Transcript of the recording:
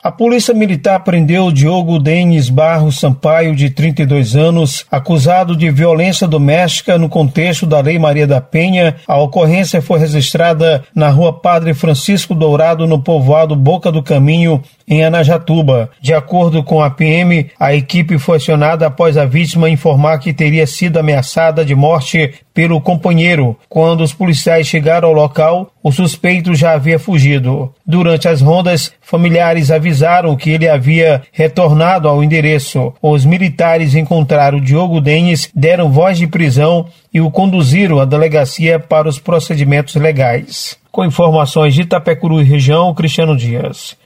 A Polícia Militar prendeu Diogo Denis Barros Sampaio, de 32 anos, acusado de violência doméstica no contexto da Lei Maria da Penha. A ocorrência foi registrada na Rua Padre Francisco Dourado, no povoado Boca do Caminho, em Anajatuba. De acordo com a PM, a equipe foi acionada após a vítima informar que teria sido ameaçada de morte pelo companheiro. Quando os policiais chegaram ao local, o suspeito já havia fugido. Durante as rondas, familiares avisaram que ele havia retornado ao endereço. Os militares encontraram Diogo Denis, deram voz de prisão e o conduziram à delegacia para os procedimentos legais. Com informações de Itapecuru e região, Cristiano Dias.